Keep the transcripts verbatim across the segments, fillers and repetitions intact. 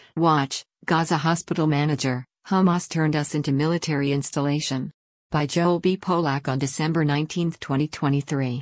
Watch, Gaza Hospital Manager, Hamas turned us into military installation. By Joel B. Polak on December nineteenth, twenty twenty-three.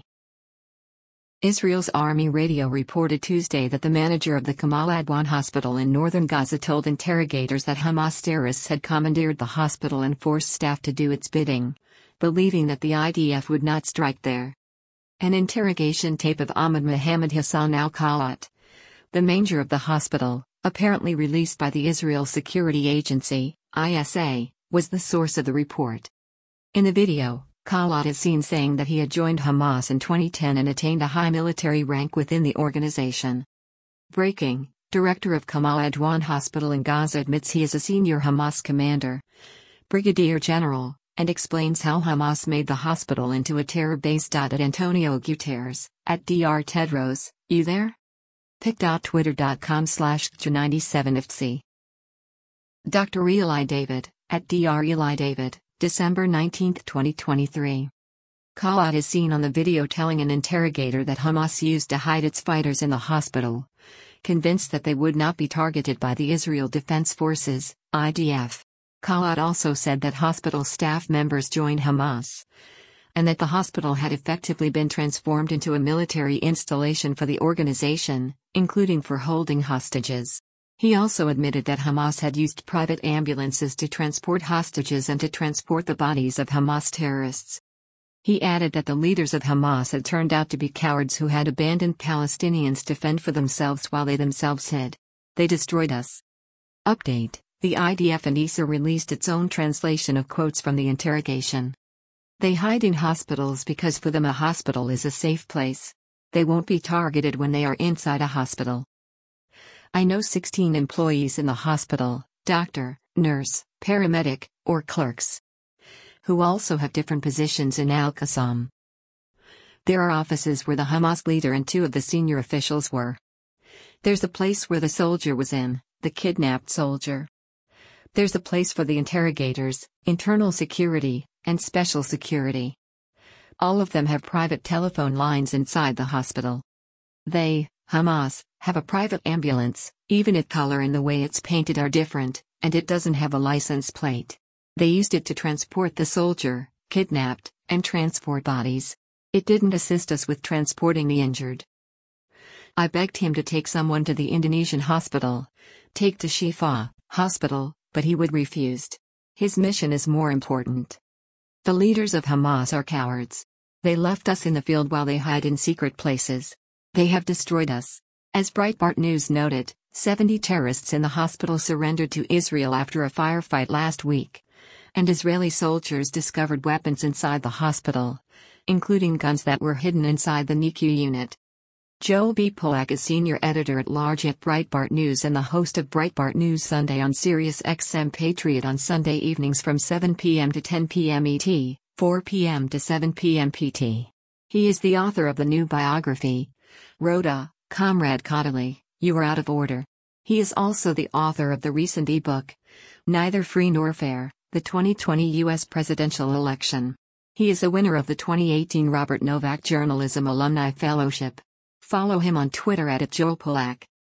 Israel's Army radio reported Tuesday that the manager of the Kamal Adwan Hospital in northern Gaza told interrogators that Hamas terrorists had commandeered the hospital and forced staff to do its bidding, believing that the I D F would not strike there. An interrogation tape of Ahmed Mohammed Hassan al-Khalat, the manager of the hospital, apparently released by the Israel Security Agency, I S A, was the source of the report. In the video, Khalat is seen saying that he had joined Hamas in twenty ten and attained a high military rank within the organization. Breaking: Director of Kamal Adwan Hospital in Gaza admits he is a senior Hamas commander, Brigadier General, and explains how Hamas made the hospital into a terror base. At Antonio Guterres, at Dr Tedros, you there? pic dot twitter dot com slash J ninety-seven F C. Doctor Eli David, at Dr Eli David, December nineteenth, twenty twenty-three. Khalat is seen on the video telling an interrogator that Hamas used to hide its fighters in the hospital, convinced that they would not be targeted by the Israel Defense Forces, I D F. Khalat also said that hospital staff members joined Hamas, and that the hospital had effectively been transformed into a military installation for the organization, including for holding hostages. He also admitted that Hamas had used private ambulances to transport hostages and to transport the bodies of Hamas terrorists. He added that the leaders of Hamas had turned out to be cowards who had abandoned Palestinians to fend for themselves while they themselves hid. They destroyed us. Update: the I D F and I S A released its own translation of quotes from the interrogation. They hide in hospitals because for them a hospital is a safe place. They won't be targeted when they are inside a hospital. I know sixteen employees in the hospital, doctor, nurse, paramedic, or clerks, who also have different positions in Al-Qassam. There are offices where the Hamas leader and two of the senior officials were. There's a place where the soldier was in, the kidnapped soldier. There's a place for the interrogators, internal security, and special security. All of them have private telephone lines inside the hospital. They, Hamas, have a private ambulance, even if color and the way it's painted are different, and it doesn't have a license plate. They used it to transport the soldier, kidnapped, and transport bodies. It didn't assist us with transporting the injured. I begged him to take someone to the Indonesian hospital, take to Shifa hospital, but he would refused. His mission is more important. The leaders of Hamas are cowards. They left us in the field while they hide in secret places. They have destroyed us. As Breitbart News noted, seventy terrorists in the hospital surrendered to Israel after a firefight last week, and Israeli soldiers discovered weapons inside the hospital, including guns that were hidden inside the N I C U unit. Joel B. Polak is senior editor-at-large at Breitbart News and the host of Breitbart News Sunday on Sirius X M Patriot on Sunday evenings from seven p m to ten p m E T, four p m to seven p m P T. He is the author of the new biography, Rhoda, Comrade Kodaly, You Are Out of Order. He is also the author of the recent e-book, Neither Free Nor Fair, the twenty twenty U S Presidential Election. He is a winner of the twenty eighteen Robert Novak Journalism Alumni Fellowship. Follow him on Twitter at Joel Polak.